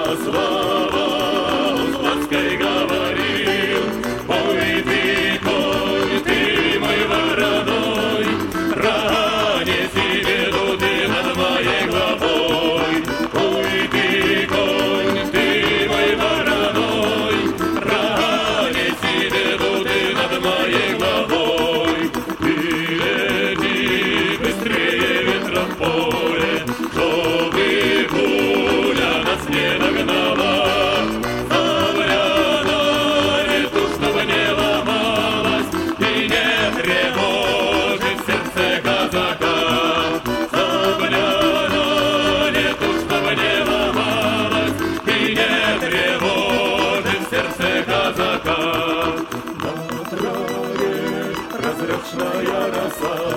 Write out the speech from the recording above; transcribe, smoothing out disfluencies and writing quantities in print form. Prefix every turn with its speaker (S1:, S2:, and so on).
S1: слава, он с лаской говорил: ой, ты мой вороной, рога неси беду ты над моей головой. Ой, ты мой вороной, рога неси беду ты над моей головой. Ты лети быстрее ветра в поле, чтобы пуля нас не догнала. Забряна вету, чтобы не ломалась и не тревожит сердце казака. Забряна вету, чтобы не ломалась и не тревожит сердце казака. На траве разречная роса